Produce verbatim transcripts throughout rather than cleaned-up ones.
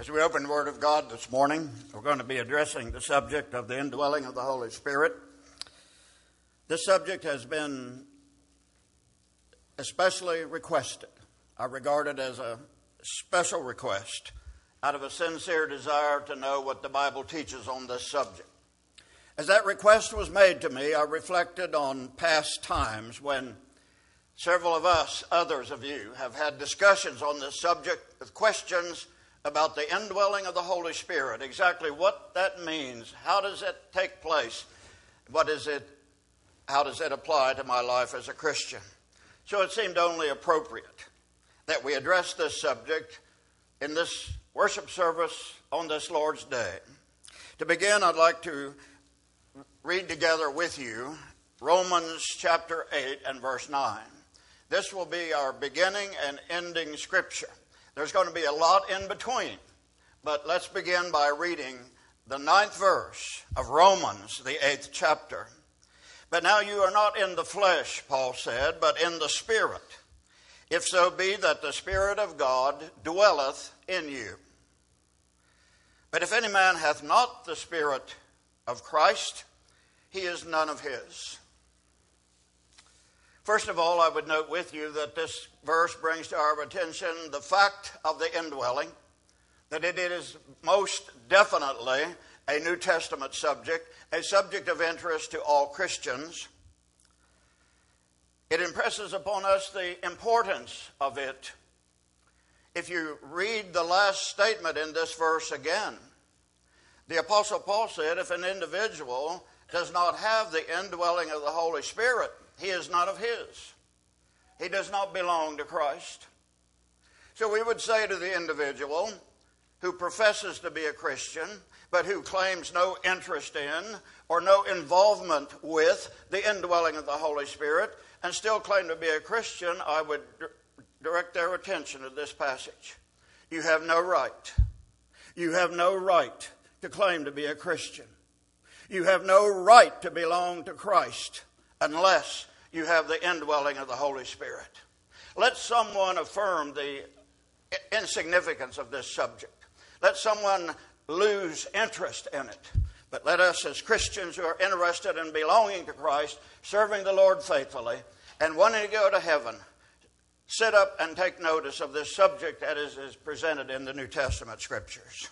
As we open the Word of God this morning, we're going to be addressing the subject of the indwelling of the Holy Spirit. This subject has been especially requested. I regard it as a special request out of a sincere desire to know what the Bible teaches on this subject. As that request was made to me, I reflected on past times when several of us, others of you, have had discussions on this subject with questions about the indwelling of the Holy Spirit, exactly what that means, how does it take place, what is it, how does it apply to my life as a Christian. So it seemed only appropriate that we address this subject in this worship service on this Lord's Day. To begin, I'd like to read together with you Romans chapter eight and verse nine. This will be our beginning and ending scripture. There's going to be a lot in between, but let's begin by reading the ninth verse of Romans, the eighth chapter. But now you are not in the flesh, Paul said, but in the Spirit, if so be that the Spirit of God dwelleth in you. But if any man hath not the Spirit of Christ, he is none of his. First of all, I would note with you that this verse brings to our attention the fact of the indwelling, that it is most definitely a New Testament subject, a subject of interest to all Christians. It impresses upon us the importance of it. If you read the last statement in this verse again, the Apostle Paul said if an individual does not have the indwelling of the Holy Spirit, he is not of his. He does not belong to Christ. So we would say to the individual who professes to be a Christian, but who claims no interest in or no involvement with the indwelling of the Holy Spirit, and still claim to be a Christian, I would direct their attention to this passage. You have no right. You have no right to claim to be a Christian. You have no right to belong to Christ unless you have the indwelling of the Holy Spirit. Let someone affirm the insignificance of this subject. Let someone lose interest in it. But let us as Christians who are interested in belonging to Christ, serving the Lord faithfully, and wanting to go to heaven, sit up and take notice of this subject that is, is presented in the New Testament Scriptures.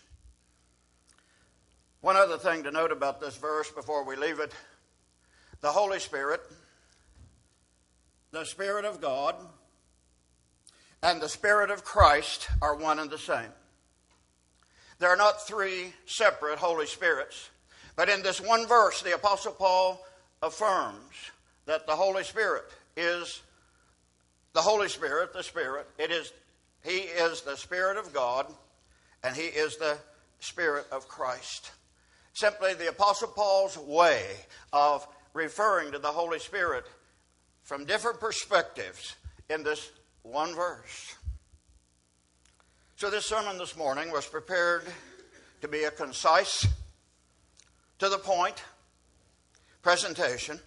One other thing to note about this verse before we leave it. The Holy Spirit, the Spirit of God, and the Spirit of Christ are one and the same. There are not three separate Holy Spirits, but in this one verse, the Apostle Paul affirms that the Holy Spirit is the Holy Spirit, the Spirit. It is, He is the Spirit of God, and He is the Spirit of Christ. Simply the Apostle Paul's way of referring to the Holy Spirit from different perspectives in this one verse. So this sermon this morning was prepared to be a concise, to the point presentation.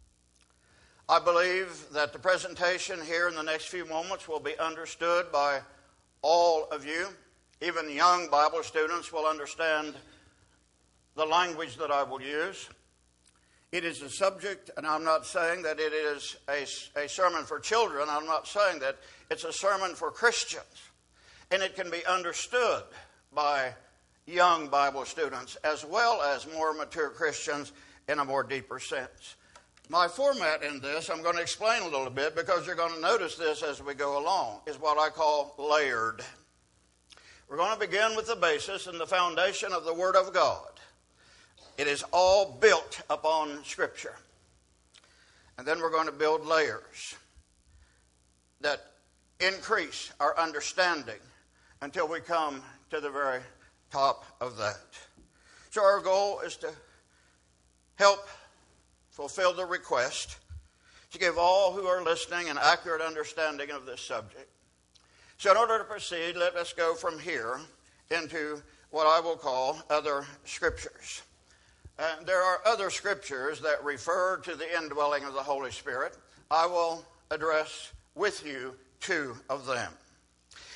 I believe that the presentation here in the next few moments will be understood by all of you. Even young Bible students will understand the language that I will use. It is a subject, and I'm not saying that it is a, a sermon for children. I'm not saying that it's a sermon for Christians. And it can be understood by young Bible students as well as more mature Christians in a more deeper sense. My format in this, I'm going to explain a little bit because you're going to notice this as we go along, is what I call layered. We're going to begin with the basis and the foundation of the Word of God. It is all built upon Scripture. And then we're going to build layers that increase our understanding until we come to the very top of that. So our goal is to help fulfill the request to give all who are listening an accurate understanding of this subject. So in order to proceed, let us go from here into what I will call other scriptures. Uh, there are other scriptures that refer to the indwelling of the Holy Spirit. I will address with you two of them.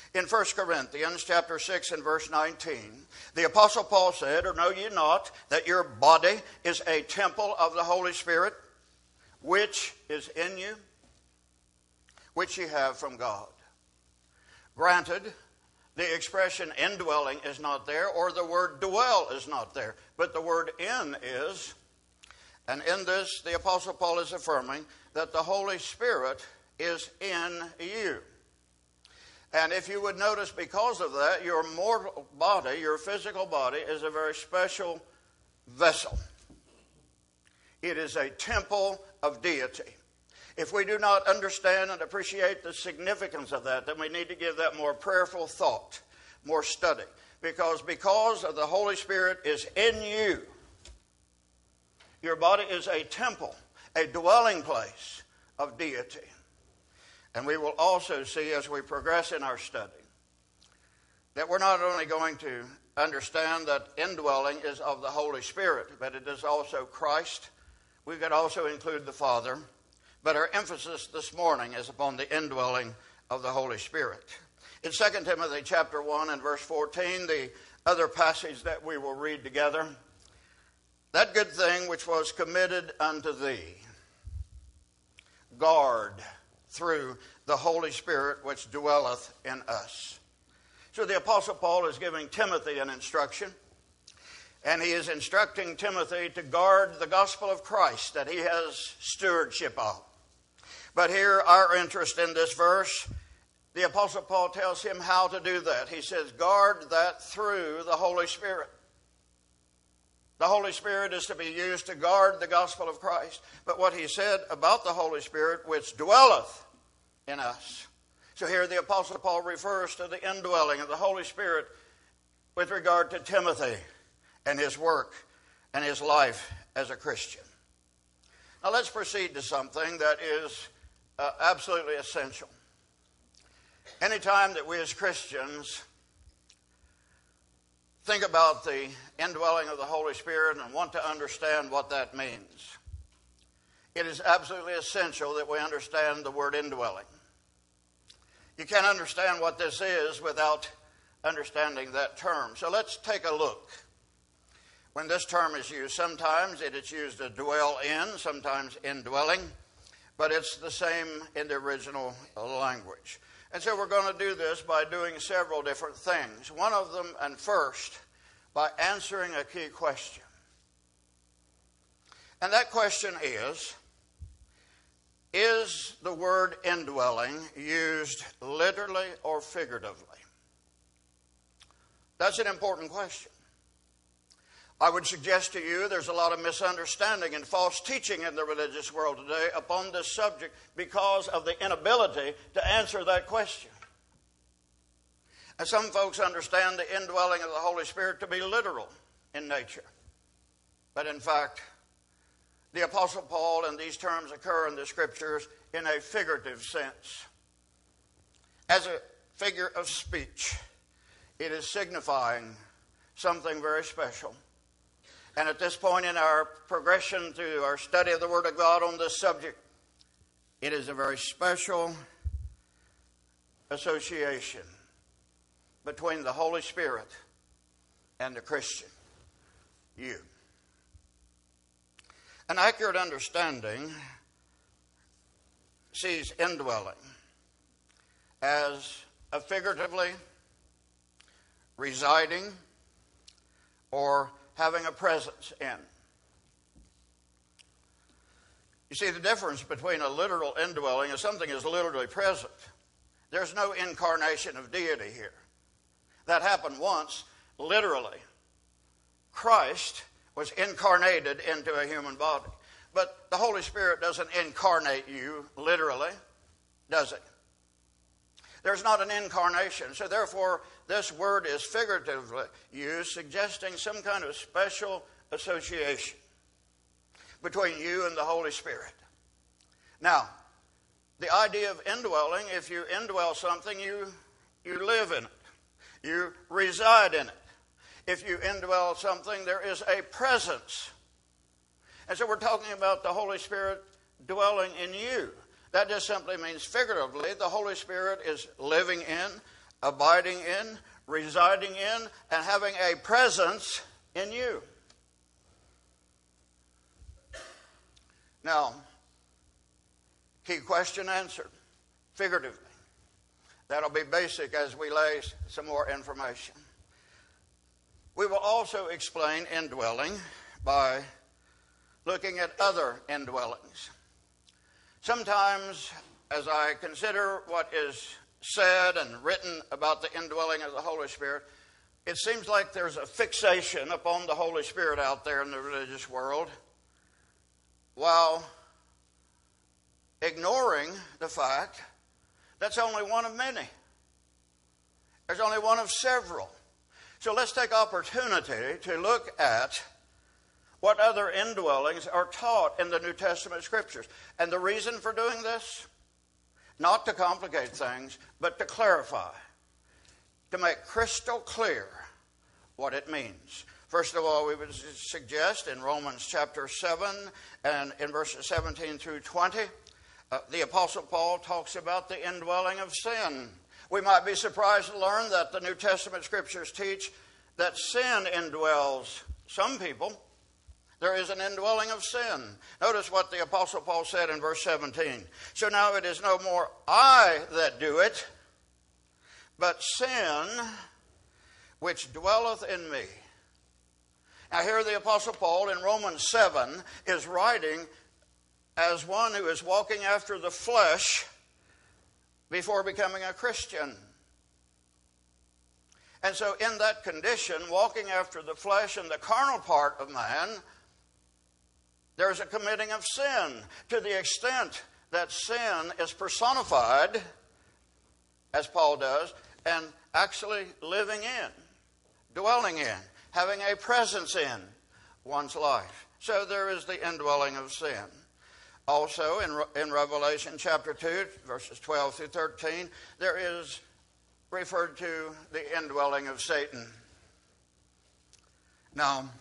In First Corinthians chapter six and verse nineteen, the Apostle Paul said, "Or know ye not that your body is a temple of the Holy Spirit, which is in you, which ye have from God?" Granted, the expression indwelling is not there, or the word dwell is not there, but the word in is. And in this, the Apostle Paul is affirming that the Holy Spirit is in you. And if you would notice, because of that, your mortal body, your physical body, is a very special vessel. It is a temple of deity. If we do not understand and appreciate the significance of that, then we need to give that more prayerful thought, more study. Because because of the Holy Spirit is in you, your body is a temple, a dwelling place of deity. And we will also see as we progress in our study that we're not only going to understand that indwelling is of the Holy Spirit, but it is also Christ. We could also include the Father. But our emphasis this morning is upon the indwelling of the Holy Spirit. In Second Timothy chapter one and verse fourteen, the other passage that we will read together, "That good thing which was committed unto thee, guard through the Holy Spirit which dwelleth in us." So the Apostle Paul is giving Timothy an instruction, and he is instructing Timothy to guard the gospel of Christ that he has stewardship of. But here, our interest in this verse, the Apostle Paul tells him how to do that. He says, guard that through the Holy Spirit. The Holy Spirit is to be used to guard the gospel of Christ. But what he said about the Holy Spirit, which dwelleth in us. So here the Apostle Paul refers to the indwelling of the Holy Spirit with regard to Timothy and his work and his life as a Christian. Now let's proceed to something that is uh, absolutely essential. Anytime that we as Christians think about the indwelling of the Holy Spirit and want to understand what that means, it is absolutely essential that we understand the word indwelling. You can't understand what this is without understanding that term. So let's take a look. When this term is used, sometimes it is used to dwell in, sometimes indwelling, but it's the same in the original language. And so we're going to do this by doing several different things. One of them, and first, by answering a key question. And that question is, is the word indwelling used literally or figuratively? That's an important question. I would suggest to you there's a lot of misunderstanding and false teaching in the religious world today upon this subject because of the inability to answer that question. And some folks understand the indwelling of the Holy Spirit to be literal in nature. But in fact, the Apostle Paul and these terms occur in the Scriptures in a figurative sense. As a figure of speech, it is signifying something very special. And at this point in our progression through our study of the Word of God on this subject, it is a very special association between the Holy Spirit and the Christian, you. An accurate understanding sees indwelling as a figuratively residing or having a presence in. You see, the difference between a literal indwelling is something is literally present. There's no incarnation of deity here. That happened once, literally. Christ was incarnated into a human body. But the Holy Spirit doesn't incarnate you literally, does it? There's not an incarnation. So therefore, this word is figuratively used, suggesting some kind of special association between you and the Holy Spirit. Now, the idea of indwelling, if you indwell something, you, you live in it. You reside in it. If you indwell something, there is a presence. And so we're talking about the Holy Spirit dwelling in you. That just simply means figuratively, the Holy Spirit is living in, abiding in, residing in, and having a presence in you. Now, key question answered, figuratively. That'll be basic as we lay some more information. We will also explain indwelling by looking at other indwellings. Sometimes, as I consider what is said and written about the indwelling of the Holy Spirit, it seems like there's a fixation upon the Holy Spirit out there in the religious world, while ignoring the fact that's only one of many. There's only one of several. So let's take opportunity to look at what other indwellings are taught in the New Testament Scriptures. And the reason for doing this, not to complicate things, but to clarify, to make crystal clear what it means. First of all, we would suggest in Romans chapter seven and in verses seventeen through twenty, uh, the Apostle Paul talks about the indwelling of sin. We might be surprised to learn that the New Testament Scriptures teach that sin indwells some people. There is an indwelling of sin. Notice what the Apostle Paul said in verse seventeen. So now it is no more I that do it, but sin which dwelleth in me. Now here the Apostle Paul in Romans seven is writing as one who is walking after the flesh before becoming a Christian. And so in that condition, walking after the flesh and the carnal part of man, there's a committing of sin to the extent that sin is personified, as Paul does, and actually living in, dwelling in, having a presence in one's life. So there is the indwelling of sin. Also in, in Revelation chapter two, verses twelve through thirteen, there is referred to the indwelling of Satan. Now,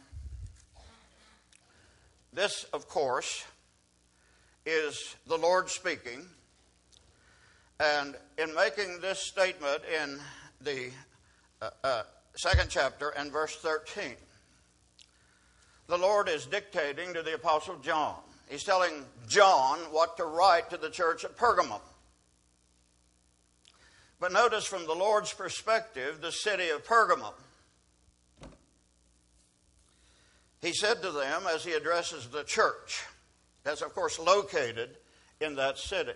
this, of course, is the Lord speaking. And in making this statement in the uh, uh, second chapter and verse thirteen, the Lord is dictating to the Apostle John. He's telling John what to write to the church at Pergamum. But notice from the Lord's perspective, the city of Pergamum. He said to them as he addresses the church, that's of course located in that city,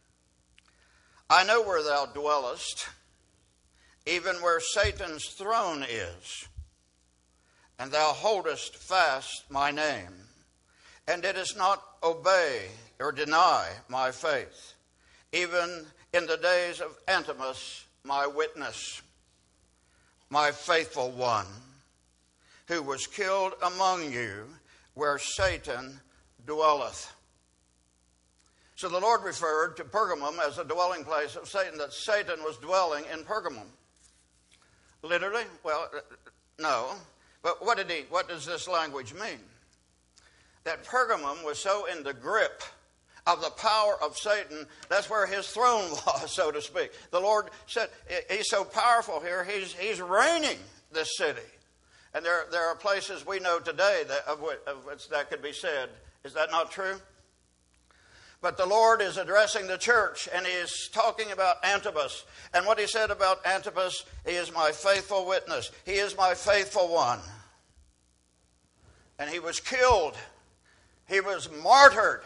I know where thou dwellest, even where Satan's throne is, and thou holdest fast my name, and didst not obey or deny my faith, even in the days of Antipas, my witness, my faithful one, who was killed among you where Satan dwelleth. So the Lord referred to Pergamum as a dwelling place of Satan, that Satan was dwelling in Pergamum. Literally? Well, no. But what did he? What does this language mean? That Pergamum was so in the grip of the power of Satan, that's where his throne was, so to speak. The Lord said, he's so powerful here, he's, he's reigning this city. And there, there are places we know today that, of, which, of which that could be said. Is that not true? But the Lord is addressing the church, and he is talking about Antipas. And what he said about Antipas, he is my faithful witness. He is my faithful one. And he was killed. He was martyred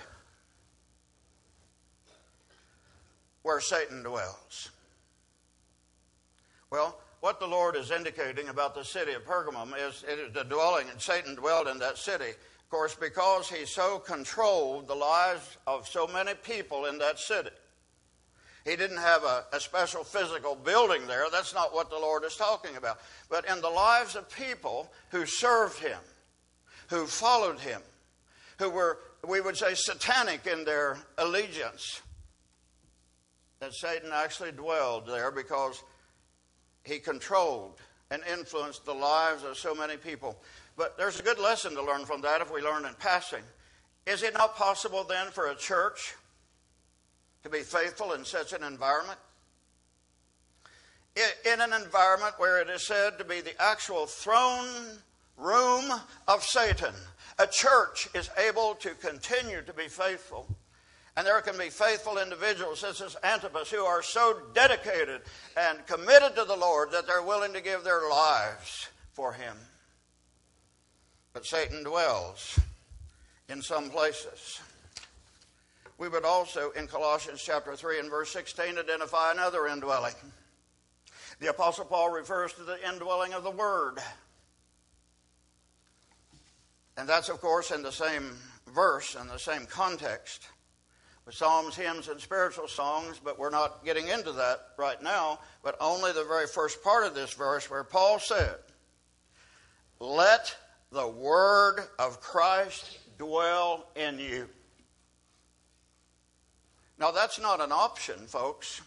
where Satan dwells. Well, what the Lord is indicating about the city of Pergamum is it is the dwelling, and Satan dwelled in that city. Of course, because he so controlled the lives of so many people in that city. He didn't have a, a special physical building there. That's not what the Lord is talking about. But in the lives of people who served him, who followed him, who were, we would say, satanic in their allegiance, that Satan actually dwelled there because he controlled and influenced the lives of so many people. But there's a good lesson to learn from that if we learn in passing. Is it not possible then for a church to be faithful in such an environment? in an environment where it is said to be the actual throne room of Satan, a church is able to continue to be faithful. And there can be faithful individuals, such as Antipas, who are so dedicated and committed to the Lord that they're willing to give their lives for him. But Satan dwells in some places. We would also, in Colossians chapter three and verse sixteen, identify another indwelling. The Apostle Paul refers to the indwelling of the Word. And that's, of course, in the same verse and the same context with psalms, hymns, and spiritual songs, but we're not getting into that right now, but only the very first part of this verse where Paul said, "Let the word of Christ dwell in you." Now, that's not an option, folks.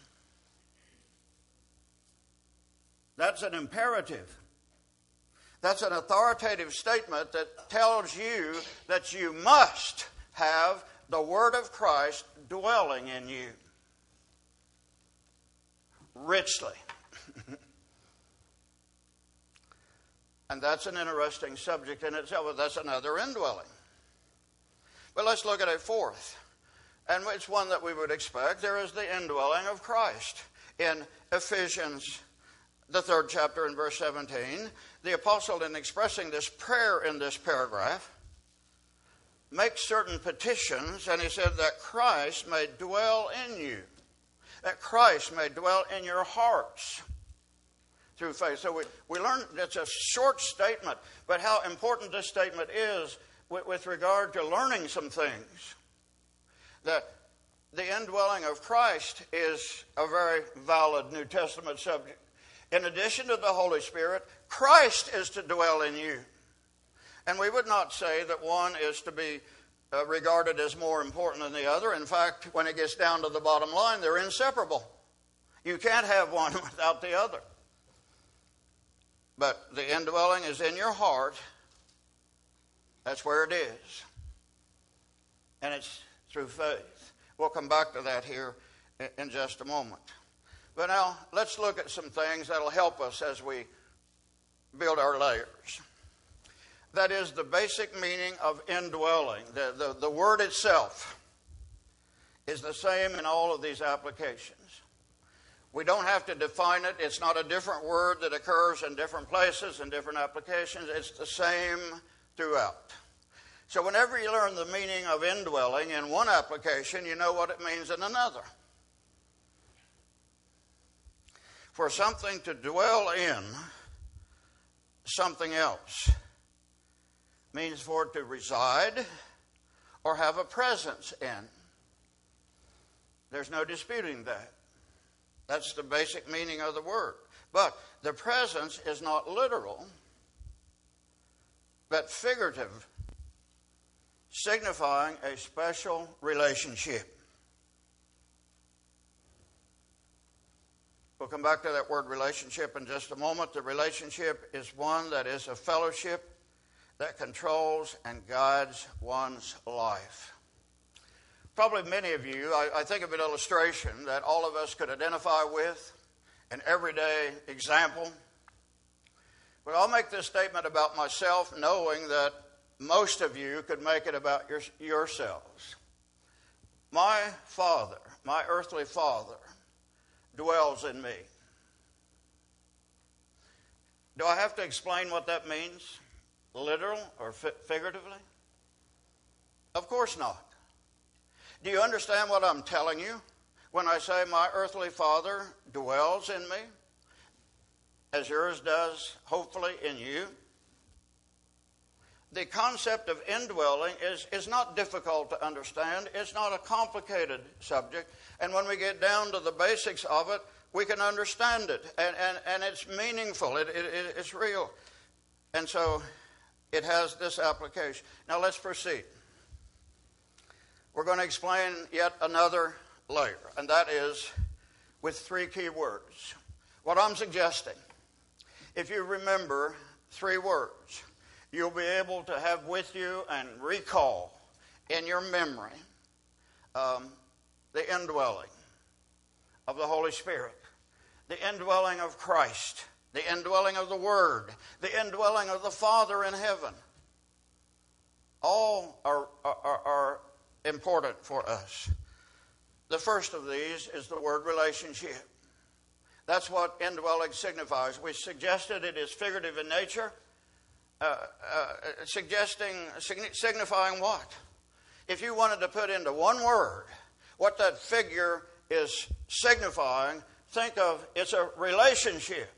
That's an imperative. That's an authoritative statement that tells you that you must have the word of Christ dwelling in you richly. And that's an interesting subject in itself, but that's another indwelling. But let's look at a fourth, and it's one that we would expect. There is the indwelling of Christ. In Ephesians, the third chapter and verse seventeen, the apostle, in expressing this prayer in this paragraph, makes certain petitions, and he said that Christ may dwell in you, that Christ may dwell in your hearts through faith. So we, we learn it's a short statement, but how important this statement is with, with regard to learning some things. That the indwelling of Christ is a very valid New Testament subject. In addition to the Holy Spirit, Christ is to dwell in you. And we would not say that one is to be uh, regarded as more important than the other. In fact, when it gets down to the bottom line, they're inseparable. You can't have one without the other. But the indwelling is in your heart. That's where it is. And it's through faith. We'll come back to that here in just a moment. But now, let's look at some things that will help us as we build our layers. That is the basic meaning of indwelling. The, the, the word itself is the same in all of these applications. We don't have to define it. It's not a different word that occurs in different places and different applications. It's the same throughout. So whenever you learn the meaning of indwelling in one application, you know what it means in another. For something to dwell in something else means for it to reside or have a presence in. There's no disputing that. That's the basic meaning of the word. But the presence is not literal, but figurative, signifying a special relationship. We'll come back to that word relationship in just a moment. The relationship is one that is a fellowship that controls and guides one's life. Probably many of you, I, I think of an illustration that all of us could identify with, an everyday example. But I'll make this statement about myself, knowing that most of you could make it about your, yourselves. My Father, my earthly Father, dwells in me. Do I have to explain what that means? Literal or fi- figuratively? Of course not. Do you understand what I'm telling you when I say my earthly Father dwells in me, as yours does, hopefully, in you? The concept of indwelling is, is not difficult to understand. It's not a complicated subject. And when we get down to the basics of it, we can understand it. And, and, and it's meaningful. It, it, it's real. And so it has this application. Now let's proceed. We're going to explain yet another layer, and that is with three key words. What I'm suggesting, if you remember three words, you'll be able to have with you and recall in your memory um, the indwelling of the Holy Spirit, the indwelling of Christ, the indwelling of the Word, the indwelling of the Father in heaven. All are, are, are important for us. The first of these is the word relationship. That's what indwelling signifies. We suggested it is figurative in nature, uh, uh, suggesting, signifying what? If you wanted to put into one word what that figure is signifying, think of it's a relationship.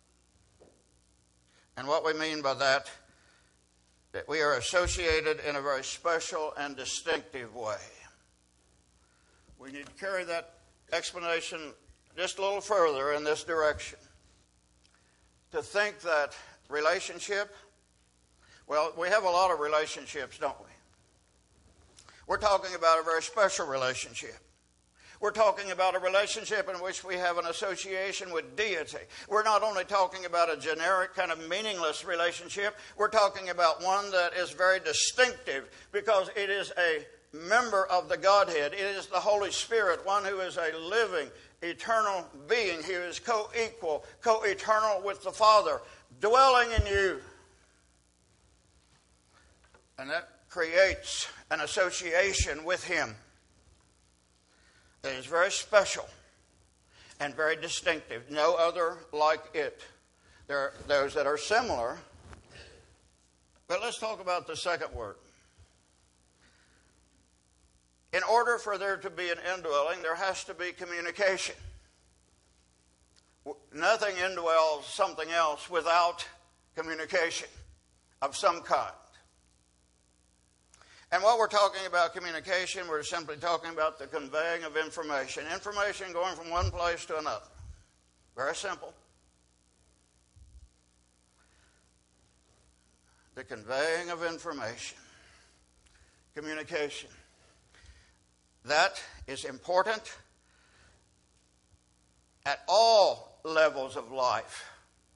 And what we mean by that, that we are associated in a very special and distinctive way. We need to carry that explanation just a little further in this direction. To think that relationship, well, we have a lot of relationships, don't we? We're talking about a very special relationship. We're talking about a relationship in which we have an association with deity. We're not only talking about a generic kind of meaningless relationship, we're talking about one that is very distinctive because it is a member of the Godhead. It is the Holy Spirit, one who is a living, eternal being. He is co-equal, co-eternal with the Father, dwelling in you. And that creates an association with Him that is very special and very distinctive. No other like it. There are those that are similar. But let's talk about the second word. In order for there to be an indwelling, there has to be communication. Nothing indwells something else without communication of some kind. And what we're talking about communication, we're simply talking about the conveying of information. Information going from one place to another. Very simple. The conveying of information. Communication. That is important at all levels of life.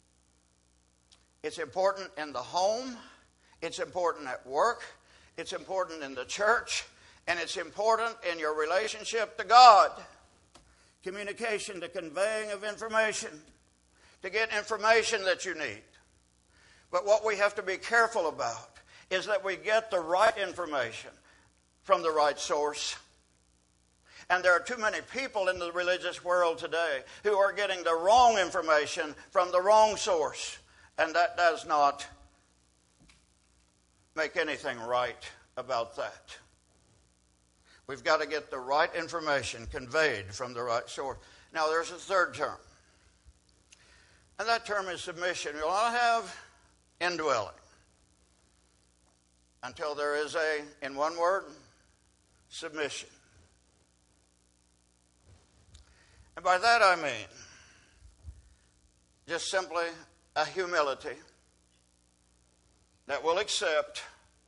It's important in the home. It's important at work. It's important in the church, and it's important in your relationship to God. Communication, the conveying of information, to get information that you need. But what we have to be careful about is that we get the right information from the right source. And there are too many people in the religious world today who are getting the wrong information from the wrong source, and that does not make anything right about that. We've got to get the right information conveyed from the right source. Now, there's a third term, and that term is submission. You'll not have indwelling until there is a, in one word, submission. And by that I mean just simply a humility that will accept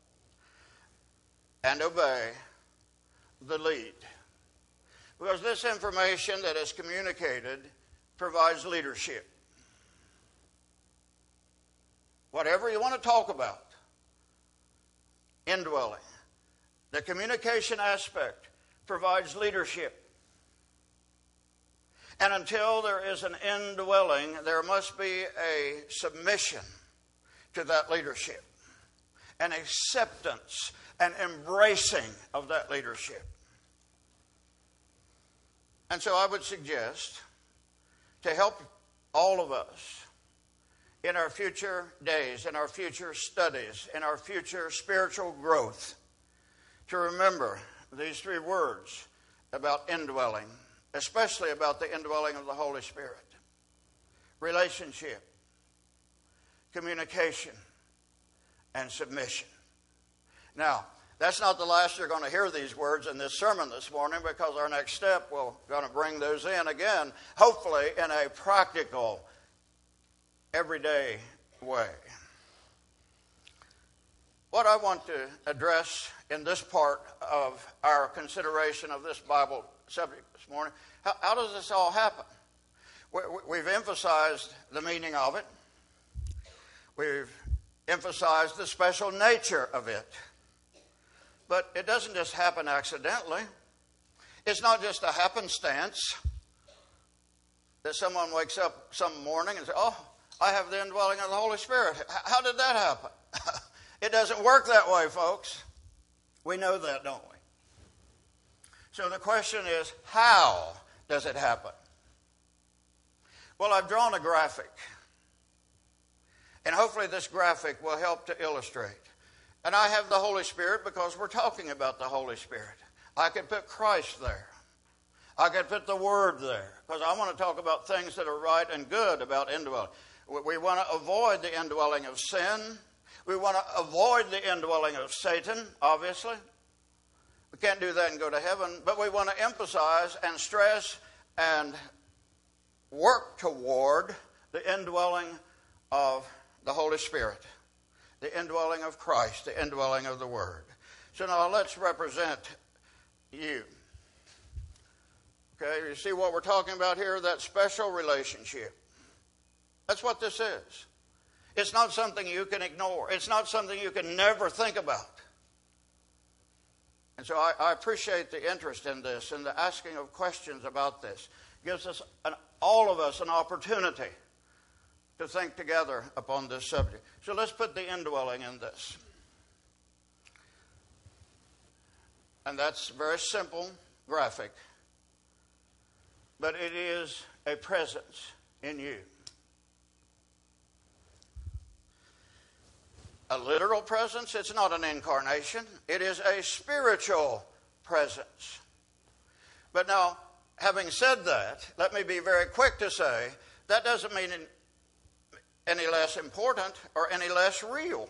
and obey the lead. Because this information that is communicated provides leadership. Whatever you want to talk about, indwelling, the communication aspect provides leadership. And until there is an indwelling, there must be a submission to that leadership, an acceptance, an embracing of that leadership. And so I would suggest, to help all of us in our future days, in our future studies, in our future spiritual growth, to remember these three words about indwelling, especially about the indwelling of the Holy Spirit. Relationship, communication, and submission. Now, that's not the last you're going to hear these words in this sermon this morning, because our next step, we're going to bring those in again, hopefully in a practical, everyday way. What I want to address in this part of our consideration of this Bible subject this morning, how, how does this all happen? We, we've emphasized the meaning of it. We've emphasized the special nature of it. But it doesn't just happen accidentally. It's not just a happenstance. that someone wakes up some morning and says, oh, I have the indwelling of the Holy Spirit. How did that happen? It doesn't work that way, folks. We know that, don't we? So the question is, how does it happen? Well, I've drawn a graphic. And hopefully this graphic will help to illustrate. And I have the Holy Spirit because we're talking about the Holy Spirit. I could put Christ there. I could put the Word there because I want to talk about things that are right and good about indwelling. We want to avoid the indwelling of sin. We want to avoid the indwelling of Satan, obviously. We can't do that and go to heaven. But we want to emphasize and stress and work toward the indwelling of the Holy Spirit, the indwelling of Christ, the indwelling of the Word. So now let's represent you. Okay, you see what we're talking about here? That special relationship. That's what this is. It's not something you can ignore. It's not something you can never think about. And so I, I appreciate the interest in this and the asking of questions about this. It gives us, an, all of us, an opportunity to think together upon this subject. So let's put the indwelling in this. And that's very simple, graphic. But it is a presence in you. A literal presence, it's not an incarnation. It is a spiritual presence. But now, having said that, let me be very quick to say, that doesn't mean any less important or any less real.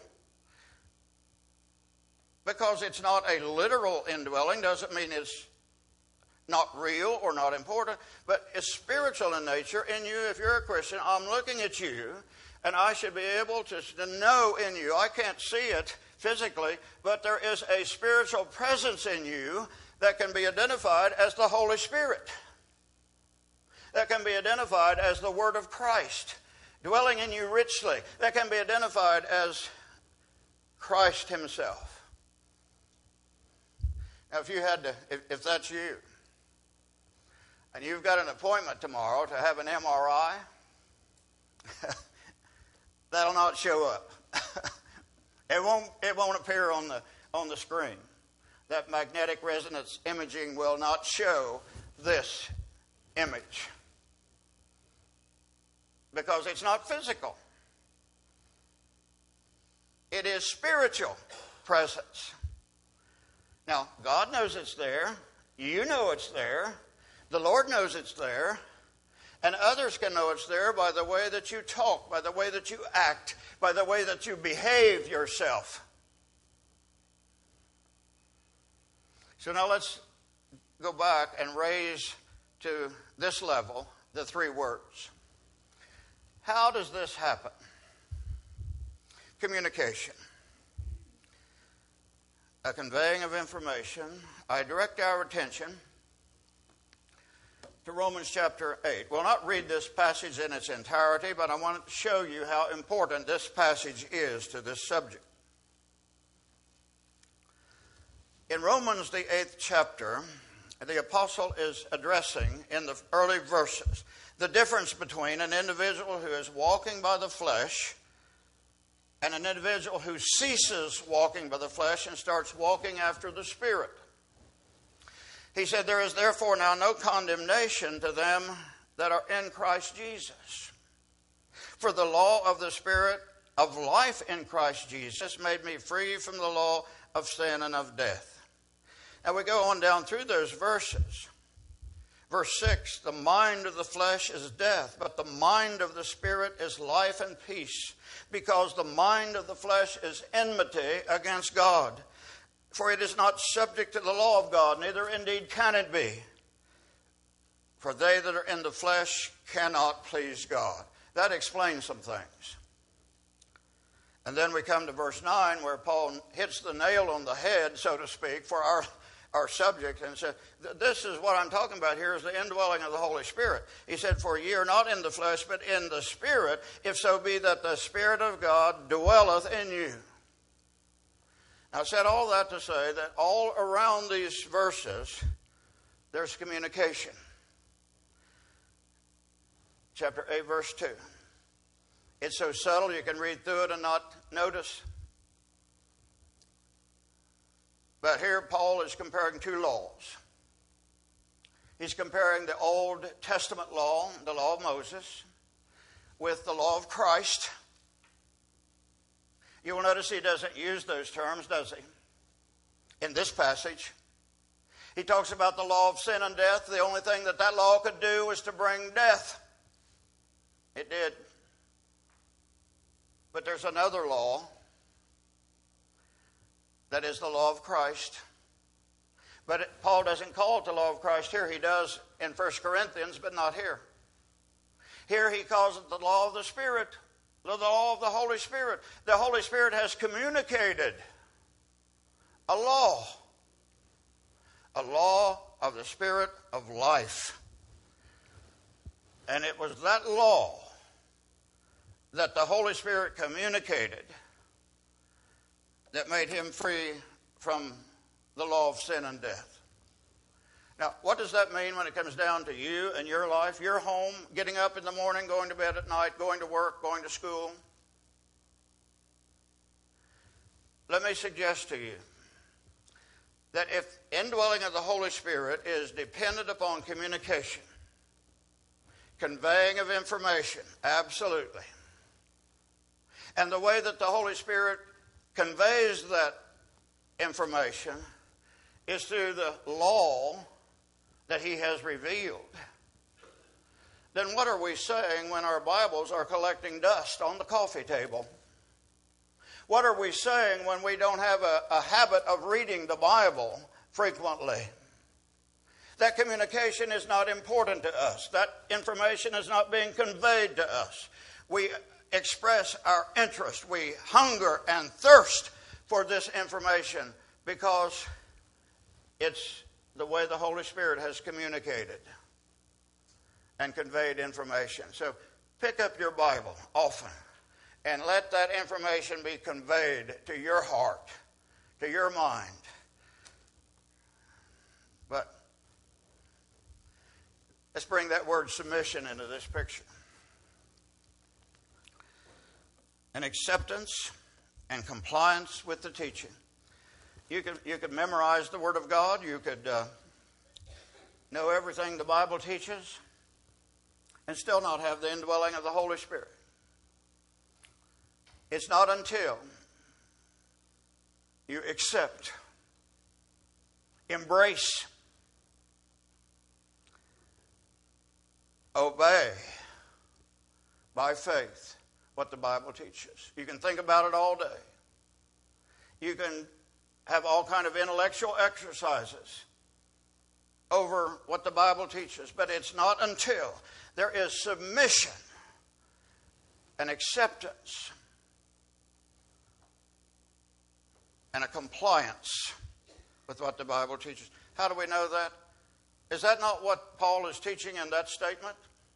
Because it's not a literal indwelling doesn't mean it's not real or not important, but it's spiritual in nature in you. If you're a Christian, I'm looking at you, and I should be able to, to know in you. I can't see it physically, but there is a spiritual presence in you that can be identified as the Holy Spirit. That can be identified as the Word of Christ, dwelling in you richly. That can be identified as Christ Himself. Now, if you had to, if, if that's you, and you've got an appointment tomorrow to have an M R I, that'll not show up. it won't. It won't appear on the on the screen. That magnetic resonance imaging will not show this image because it's not physical. It is spiritual presence. Now, God knows it's there. You know it's there. The Lord knows it's there. And others can know it's there by the way that you talk, by the way that you act, by the way that you behave yourself. So now let's go back and raise to this level the three words. How does this happen? Communication. A conveying of information. I direct our attention to Romans chapter eight. We'll not read this passage in its entirety, but I want to show you how important this passage is to this subject. In Romans, the eighth chapter, the apostle is addressing in the early verses the difference between an individual who is walking by the flesh and an individual who ceases walking by the flesh and starts walking after the Spirit. He said, there is therefore now no condemnation to them that are in Christ Jesus. For the law of the Spirit of life in Christ Jesus made me free from the law of sin and of death. Now we go on down through those verses. Verse six, the mind of the flesh is death, but the mind of the Spirit is life and peace, because the mind of the flesh is enmity against God. For it is not subject to the law of God, neither indeed can it be. For they that are in the flesh cannot please God. That explains some things. And then we come to verse nine, where Paul hits the nail on the head, so to speak, for our, our subject, and said, this is what I'm talking about here, is the indwelling of the Holy Spirit. He said, for ye are not in the flesh, but in the Spirit, if so be that the Spirit of God dwelleth in you. Now, I said all that to say that all around these verses, there's communication. chapter eight, verse two. It's so subtle you can read through it and not notice. But here Paul is comparing two laws. He's comparing the Old Testament law, the law of Moses, with the law of Christ. You will notice he doesn't use those terms, does he? In this passage, he talks about the law of sin and death. The only thing that that law could do was to bring death. It did. But there's another law that is the law of Christ. But it, Paul doesn't call it the law of Christ here. He does in First Corinthians, but not here. Here he calls it the law of the Spirit, the law of the Holy Spirit. The Holy Spirit has communicated a law, a law of the Spirit of life. And it was that law that the Holy Spirit communicated that made him free from the law of sin and death. Now, what does that mean when it comes down to you and your life, your home, getting up in the morning, going to bed at night, going to work, going to school? Let me suggest to you that if indwelling of the Holy Spirit is dependent upon communication, conveying of information, absolutely. And the way that the Holy Spirit conveys that information is through the law that he has revealed. Then what are we saying when our Bibles are collecting dust on the coffee table? What are we saying when we don't have a, a habit of reading the Bible frequently? That communication is not important to us. That information is not being conveyed to us. We express our interest. We hunger and thirst for this information because it's the way the Holy Spirit has communicated and conveyed information. So pick up your Bible often and let that information be conveyed to your heart, to your mind. But let's bring that word submission into this picture. An acceptance and compliance with the teaching. You could, you could memorize the Word of God. You could uh, know everything the Bible teaches and still not have the indwelling of the Holy Spirit. It's not until you accept, embrace, obey by faith what the Bible teaches. You can think about it all day. You can have all kind of intellectual exercises over what the Bible teaches, but it's not until there is submission and acceptance and a compliance with what the Bible teaches. How do we know that? Is that not what Paul is teaching in that statement?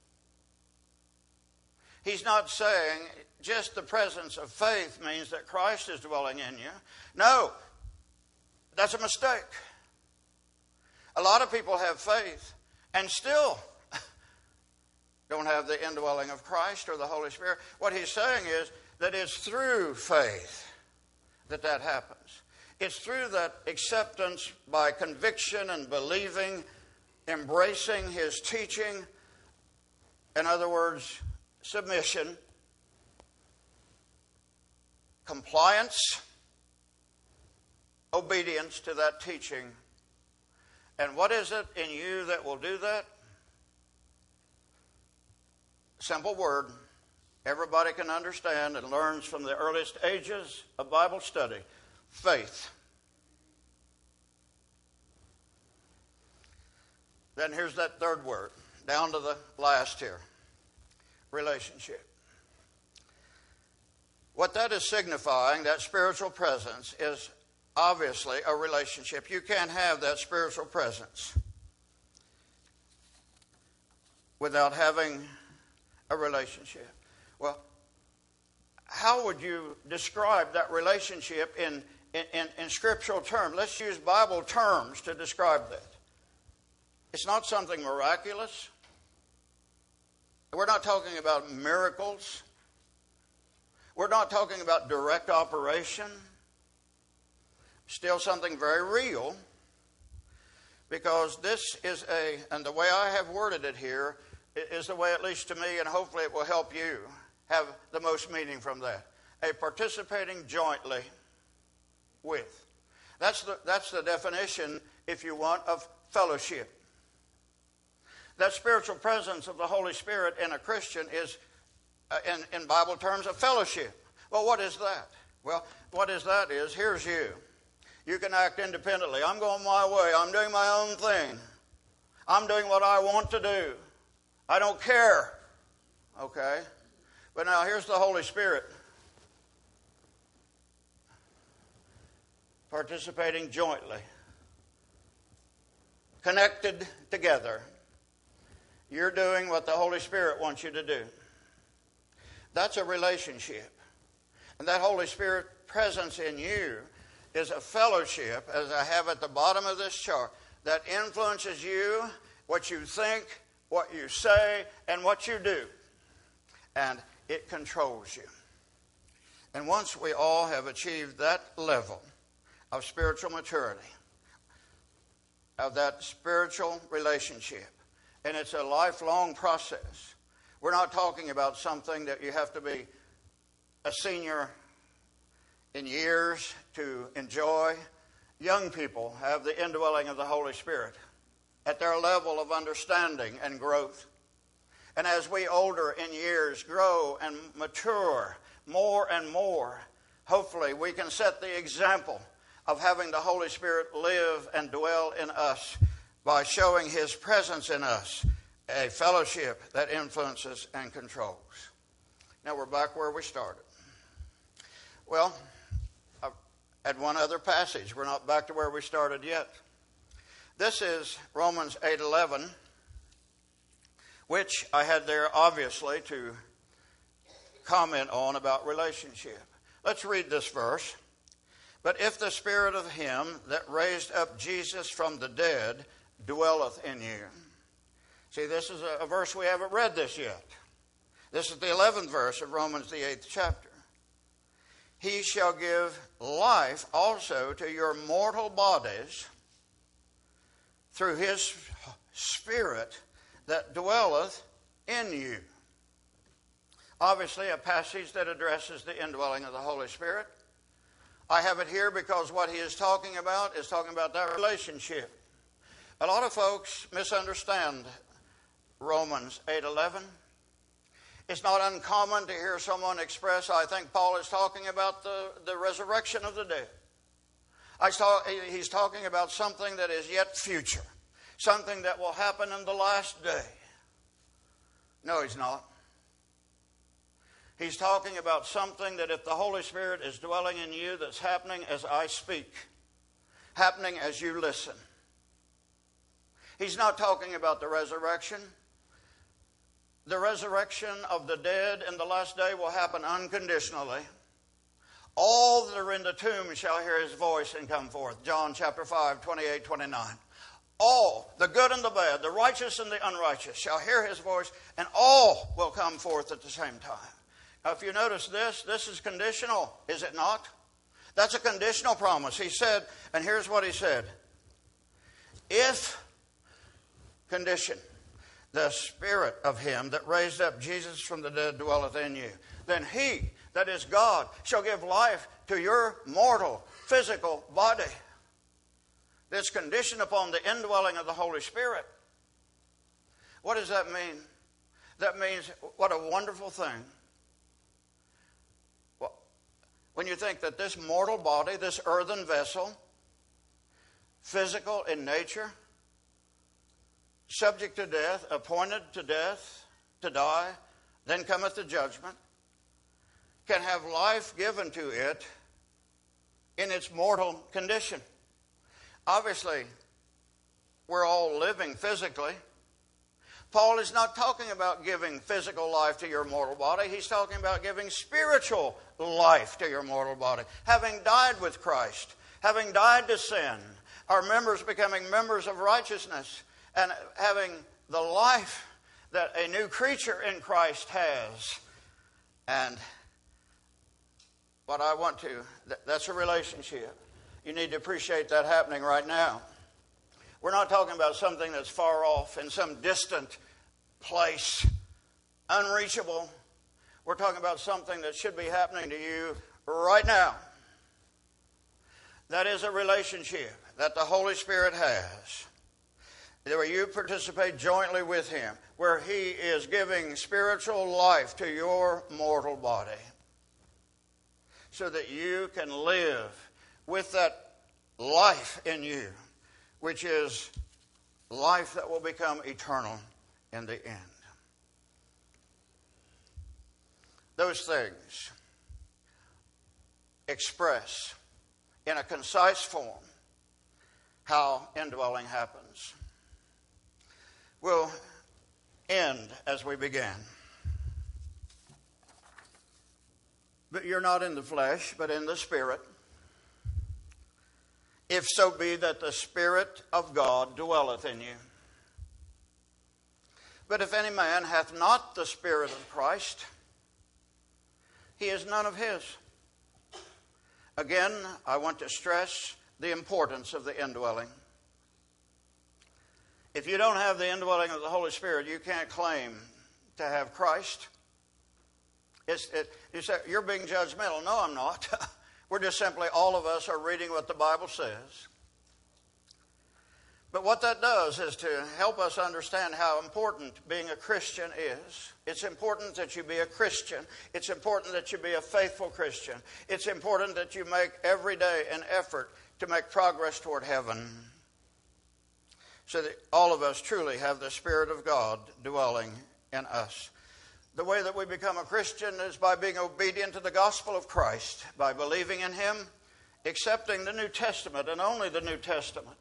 He's not saying just the presence of faith means that Christ is dwelling in you. No, that's a mistake. A lot of people have faith and still don't have the indwelling of Christ or the Holy Spirit. What he's saying is that it's through faith that that happens. It's through that acceptance by conviction and believing, embracing his teaching. In other words, submission, compliance, obedience to that teaching. And what is it in you that will do that? Simple word. Everybody can understand and learns from the earliest ages of Bible study. Faith. Then here's that third word, down to the last here. Relationship. What that is signifying, that spiritual presence, is obviously a relationship. You can't have that spiritual presence without having a relationship. Well, how would you describe that relationship in, in, in, in scriptural terms? Let's use Bible terms to describe that. It's not something miraculous. We're not talking about miracles. We're not talking about direct operation. Still something very real, because this is a, and the way I have worded it here is the way, at least to me, and hopefully it will help you have the most meaning from that. A participating jointly with. That's the, that's the definition, if you want, of fellowship. That spiritual presence of the Holy Spirit in a Christian is, uh, in, in Bible terms, a fellowship. Well, what is that? Well, what is that is, here's you. You can act independently. I'm going my way. I'm doing my own thing. I'm doing what I want to do. I don't care. Okay? But now here's the Holy Spirit. Participating jointly. Connected together. You're doing what the Holy Spirit wants you to do. That's a relationship. And that Holy Spirit presence in you is a fellowship, as I have at the bottom of this chart, that influences you, what you think, what you say, and what you do. And it controls you. And once we all have achieved that level of spiritual maturity, of that spiritual relationship, and it's a lifelong process. We're not talking about something that you have to be a senior in years to enjoy. Young people have the indwelling of the Holy Spirit at their level of understanding and growth. And as we older in years grow and mature more and more, hopefully we can set the example of having the Holy Spirit live and dwell in us by showing His presence in us, a fellowship that influences and controls. Now we're back where we started. Well, I had one other passage. We're not back to where we started yet. This is Romans eight eleven, which I had there obviously to comment on about relationship. Let's read this verse. But if the Spirit of Him that raised up Jesus from the dead dwelleth in you. See, this is a, a verse we haven't read this yet. This is the eleventh verse of Romans, the eighth chapter. He shall give life also to your mortal bodies through His Spirit that dwelleth in you. Obviously, a passage that addresses the indwelling of the Holy Spirit. I have it here because what he is talking about is talking about that relationship. A lot of folks misunderstand Romans eight eleven. It's not uncommon to hear someone express, I think Paul is talking about the, the resurrection of the dead. I saw, he's talking about something that is yet future, something that will happen in the last day. No, he's not. He's talking about something that if the Holy Spirit is dwelling in you, that's happening as I speak, happening as you listen. He's not talking about the resurrection. The resurrection of the dead in the last day will happen unconditionally. All that are in the tomb shall hear His voice and come forth. John chapter five, twenty-eight, twenty-nine. All, the good and the bad, the righteous and the unrighteous, shall hear His voice, and all will come forth at the same time. Now, if you notice this, this is conditional, is it not? That's a conditional promise. He said, and here's what He said. If, condition, the Spirit of Him that raised up Jesus from the dead dwelleth in you, then He, that is God, shall give life to your mortal, physical body. This conditioned upon the indwelling of the Holy Spirit. What does that mean? That means, what a wonderful thing. Well, when you think that this mortal body, this earthen vessel, physical in nature, subject to death, appointed to death, to die, then cometh the judgment, can have life given to it in its mortal condition. Obviously, we're all living physically. Paul is not talking about giving physical life to your mortal body. He's talking about giving spiritual life to your mortal body. Having died with Christ, having died to sin, our members becoming members of righteousness, and having the life that a new creature in Christ has. And what I want to, that's a relationship. You need to appreciate that happening right now. We're not talking about something that's far off in some distant place, unreachable. We're talking about something that should be happening to you right now. That is a relationship that the Holy Spirit has, where you participate jointly with Him, where He is giving spiritual life to your mortal body, so that you can live with that life in you, which is life that will become eternal in the end. Those things express in a concise form how indwelling happens. We'll end as we began. But you're not in the flesh, but in the Spirit. If so be that the Spirit of God dwelleth in you. But if any man hath not the Spirit of Christ, he is none of his. Again, I want to stress the importance of the indwelling. If you don't have the indwelling of the Holy Spirit, you can't claim to have Christ. It's, it, you say, you're being judgmental. No, I'm not. We're just simply, all of us are reading what the Bible says. But what that does is to help us understand how important being a Christian is. It's important that you be a Christian. It's important that you be a faithful Christian. It's important that you make every day an effort to make progress toward heaven, so that all of us truly have the Spirit of God dwelling in us. The way that we become a Christian is by being obedient to the gospel of Christ, by believing in Him, accepting the New Testament and only the New Testament,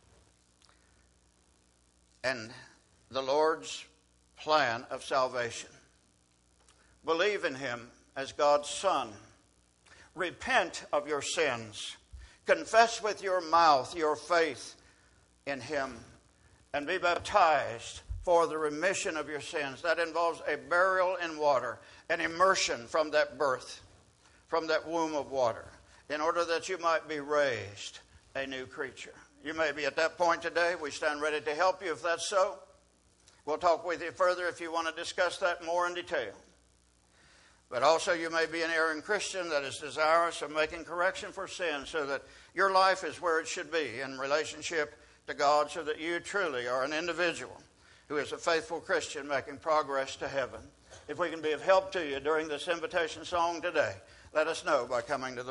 and the Lord's plan of salvation. Believe in Him as God's Son. Repent of your sins. Confess with your mouth your faith in Him, and be baptized for the remission of your sins. That involves a burial in water, an immersion from that birth, from that womb of water, in order that you might be raised a new creature. You may be at that point today. We stand ready to help you if that's so. We'll talk with you further if you want to discuss that more in detail. But also you may be an erring Christian that is desirous of making correction for sin, so that your life is where it should be in relationship to God, so that you truly are an individual who is a faithful Christian making progress to heaven. If we can be of help to you during this invitation song today, let us know by coming to the